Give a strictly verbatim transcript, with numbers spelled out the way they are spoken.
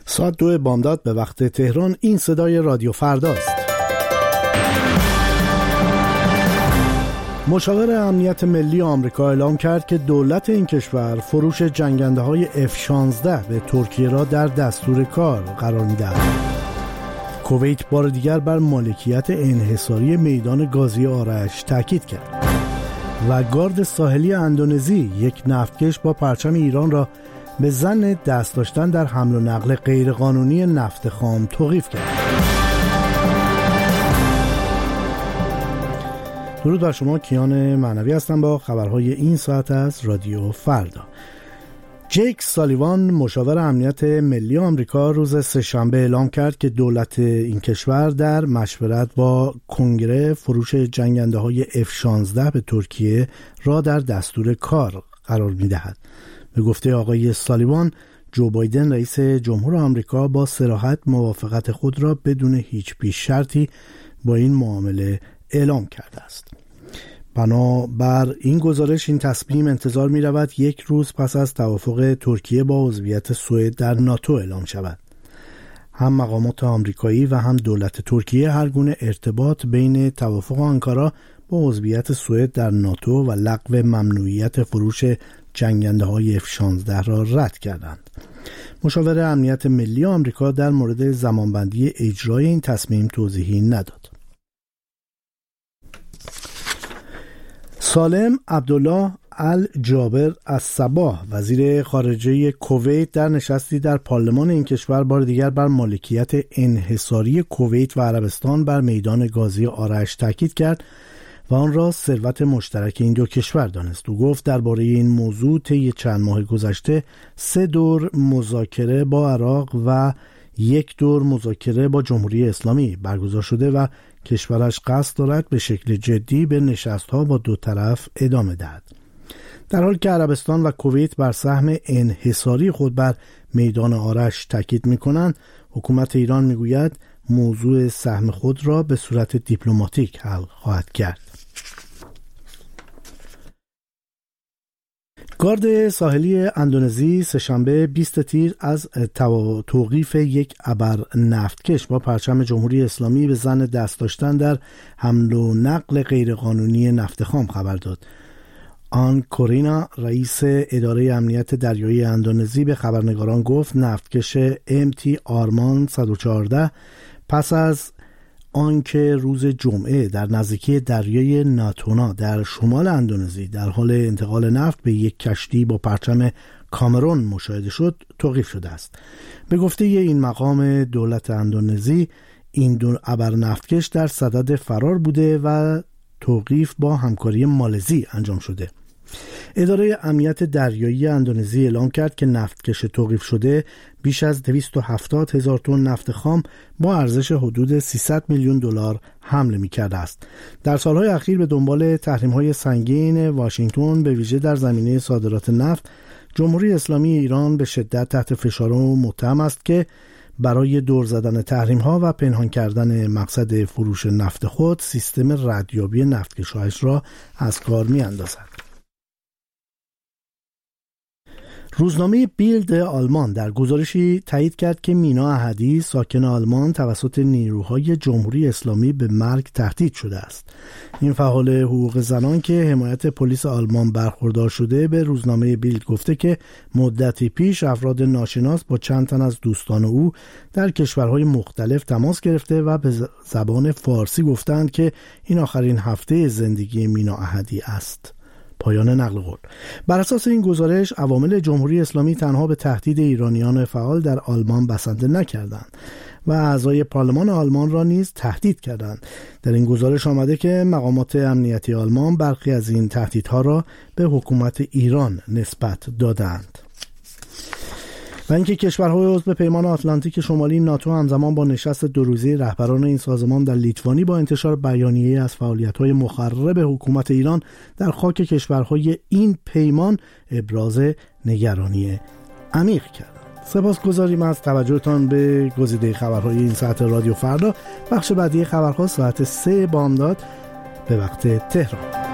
ساعت دو بامداد به وقت تهران. این صدای رادیو فرداست. مشاور امنیت ملی آمریکا اعلام کرد که دولت این کشور فروش جنگنده های اف شانزده به ترکیه را در دستور کار قرار می‌دهد. کویت بار دیگر بر مالکیت انحصاری میدان گازی آرش تاکید کرد و گارد ساحلی اندونزی یک نفتکش با پرچم ایران را به ظن دست داشتن در حمل و نقل غیرقانونی نفت خام توقیف کرد. درود بر شما، کیان معنوی هستم با خبرهای این ساعت از رادیو فردا. جیک سالیوان مشاور امنیت ملی آمریکا روز سه‌شنبه اعلام کرد که دولت این کشور در مشورت با کنگره فروش جنگنده های اف شانزده به ترکیه را در دستور کار قرار می دهد. به گفته آقای سالیوان، جو بایدن رئیس جمهور آمریکا با صراحت موافقت خود را بدون هیچ پیش شرطی با این معامله اعلام کرده است. بنابر این گزارش این تصمیم انتظار می رود یک روز پس از توافق ترکیه با عضویت سوئد در ناتو اعلام شود. هم مقامات آمریکایی و هم دولت ترکیه هر گونه ارتباط بین توافق آنکارا با عضویت سوئد در ناتو و لغو ممنوعیت فروش جنگنده های اف شانزده را رد کردند. مشاور امنیت ملی آمریکا در مورد زمانبندی اجرای این تصمیم توضیحی نداد. سالم عبدالله الجابر الصباح وزیر خارجه کویت در نشستی در پارلمان این کشور بار دیگر بر مالکیت انحصاری کویت و عربستان بر میدان گازی آرش تاکید کرد و آن را ثروت مشترک این دو کشور دانست. او گفت درباره این موضوع طی چند ماه گذشته سه دور مذاکره با عراق و یک دور مذاکره با جمهوری اسلامی برگزار شده و کشورش قصد دارد به شکل جدی به نشست‌ها با دو طرف ادامه دهد. در حالی که عربستان و کویت بر سهم انحصاری خود بر میدان آرش تاکید می‌کنند، حکومت ایران می‌گوید موضوع سهم خود را به صورت دیپلماتیک حل خواهد کرد. گارد ساحلی اندونزی سه‌شنبه بیست تیر از توقیف یک ابر نفتکش با پرچم جمهوری اسلامی به ظن دست داشتن در حمل و نقل غیرقانونی نفت خام خبر داد. آن کورینا رئیس اداره امنیت دریایی اندونزی به خبرنگاران گفت نفتکش ام تی آرمان صد و چهارده پس از آنکه روز جمعه در نزدیکی دریای ناتونا در شمال اندونزی در حال انتقال نفت به یک کشتی با پرچم کامرون مشاهده شد توقیف شده است. به گفته این مقام دولت اندونزی این دو ابر نفتکش در صدد فرار بوده و توقیف با همکاری مالزی انجام شده. اداره امنیت دریایی اندونزی اعلام کرد که نفتکش توقیف شده بیش از دویست و هفتاد هزار تن نفت خام با ارزش حدود سیصد میلیون دلار حمل می‌کرده است. در سالهای اخیر به دنبال تحریم‌های سنگین واشنگتن به ویژه در زمینه صادرات نفت، جمهوری اسلامی ایران به شدت تحت فشار و متهم است که برای دور زدن تحریم‌ها و پنهان کردن مقصد فروش نفت خود سیستم ردیابی نفتکش‌هایش را از کار می‌اندازد. روزنامه بیلد آلمان در گزارشی تایید کرد که مینا احدی ساکن آلمان توسط نیروهای جمهوری اسلامی به مرگ تهدید شده است. این فعال حقوق زنان که حمایت پلیس آلمان برخوردار شده به روزنامه بیلد گفته که مدتی پیش افراد ناشناس با چند تن از دوستان او در کشورهای مختلف تماس گرفته و به زبان فارسی گفتند که این آخرین هفته زندگی مینا احدی است. پایان نقل قول. بر اساس این گزارش عوامل جمهوری اسلامی تنها به تهدید ایرانیان فعال در آلمان بسنده نکردند و اعضای پارلمان آلمان را نیز تهدید کردند. در این گزارش آمده که مقامات امنیتی آلمان برخی از این تهدیدها را به حکومت ایران نسبت دادند. و اینکه کشورهای عضو پیمان آتلانتیک شمالی ناتو همزمان با نشست دو روزه رهبران این سازمان در لیتوانی با انتشار بیانیه از فعالیت‌های مخرب حکومت ایران در خاک کشورهای این پیمان ابراز نگرانی عمیق کردند. سپاسگزاریم از توجهتان به گزیده خبرهای این ساعت رادیو فردا. بخش بعدی خبرها ساعت سه بامداد به وقت تهران.